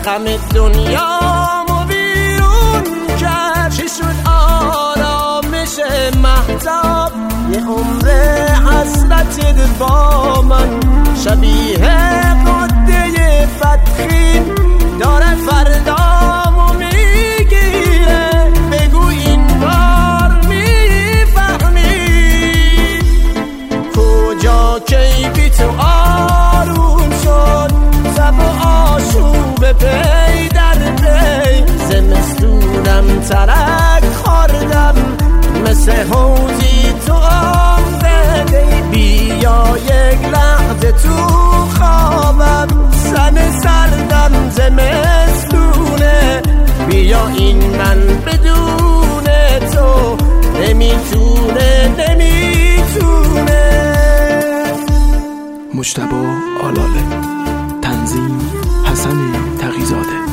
غم دنیامو بیرون کرد. چی شد آرامش مهتاب؟ یه عمر حسرت با من شبیه قده بدخیم داره فردامو میگیره. بگو این بار میفهمی کجا کی بی تو آروم شد؟ زب و آشوب پی در پی زمستونم ترک خوردم مثل حوضی تو آمده. بیا یک لحظه تو خوابم سن سردم زمستونه. بیا این من بدون تو نمیتونه. مجتبی آلاله، تنظیم حسن تقی‌زاده.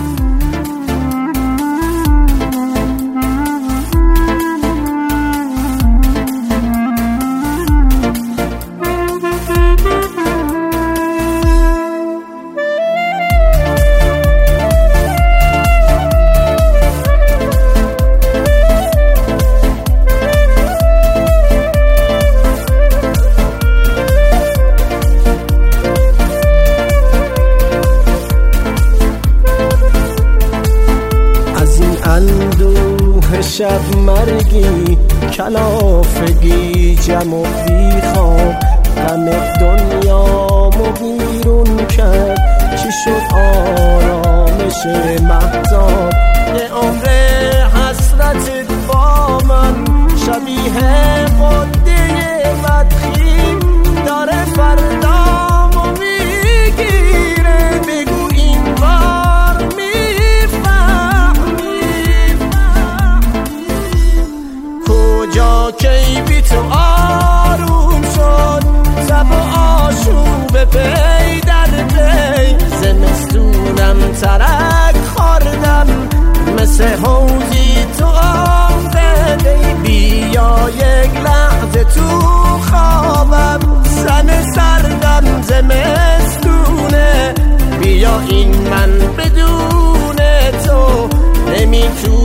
اندوه شب مرگی کلافگی جمع و بیخواب غم دنیامو بیرون کرد. چی شد آرامش مهتاب؟ یه عمر حسرت با من شبیه قده بدخیم داره فردامو میگیره. بگو این بار کجا کی بی تو آروم شد؟ زب و آشوب پی در پی زمستونم ترک خوردم مثل حوضی تو آمده. بیا یک لحظه تو خوابم سن سردم زمستونه. بیا این من بدون تو نمیتونه.